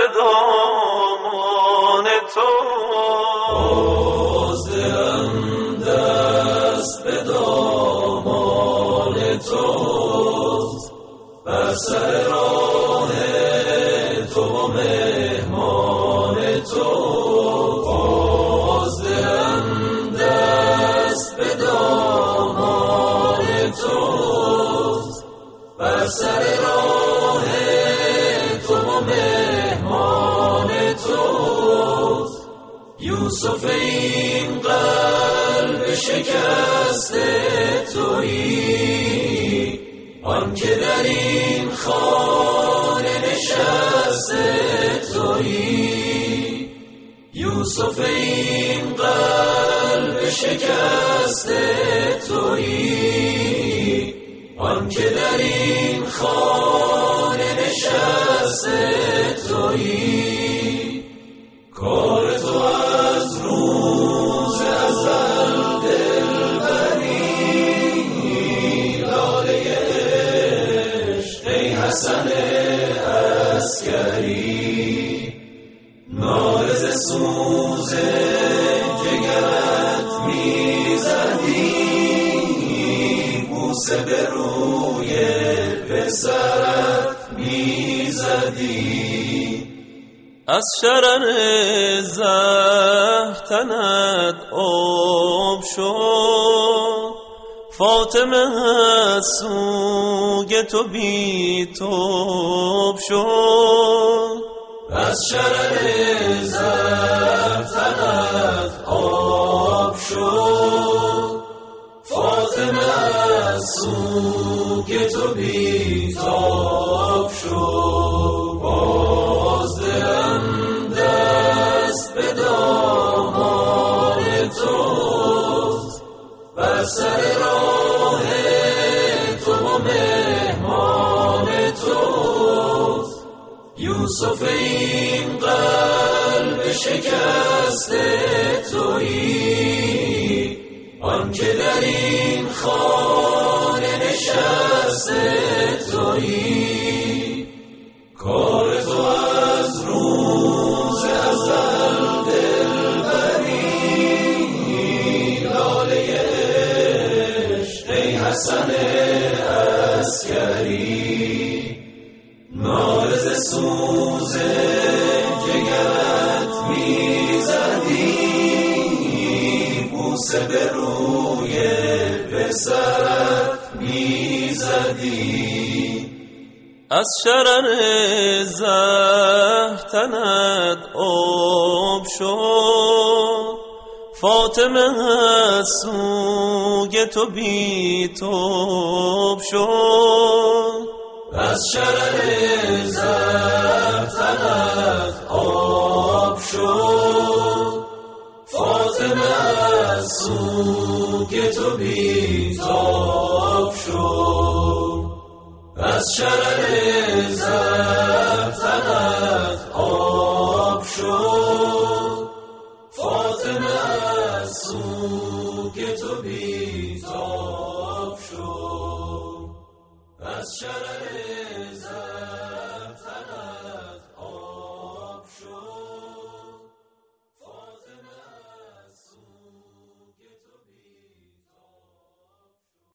به دامان تو، باز دلم دست به دامان توست، بر سر راه تو و مهمان تو. باز دلم دست به دامان توست، بر سر راه تو و مهمان توست. یوسف این قلب شکسته تویی، آن که در این خانه نشسته تویی. یوسف این قلب شکسته تویی، آن که در این خانه نشسته تویی. کار تو از روز ازل دلبری، لاله عشق ای حسن عسکری. ناله ز سوز جگرت میزدی، بوسه به روی پسرت میزدی. از شرر زهر تنت آب شد، فاطمه از سوگ تو بی توب شد. از شرر زهر تنت آب شد، فاطمه از سوگ تو بی تاب شد. باز دلم دست به دامان توست، بر سر راه تو و مهمان توست. یوسف این قلب شکسته تویی، آن که در این خانه نشسته تویی. کار تو از روز ازل دلبری، لاله عشق ای حسن عسکری. ناله ز سوز جگرت میزدی، بوسه به روی پسرت میزدی. از شرر زهر تنت آب شد، فاطمه از سوگ تو بی توب شد. از شرر زهر تنت آب شد، فاطمه از سوگ تو بی تاب شد. از شرر زهر تنت آب شد، فاطمه از سوگ تو بی تاب شد. از شرر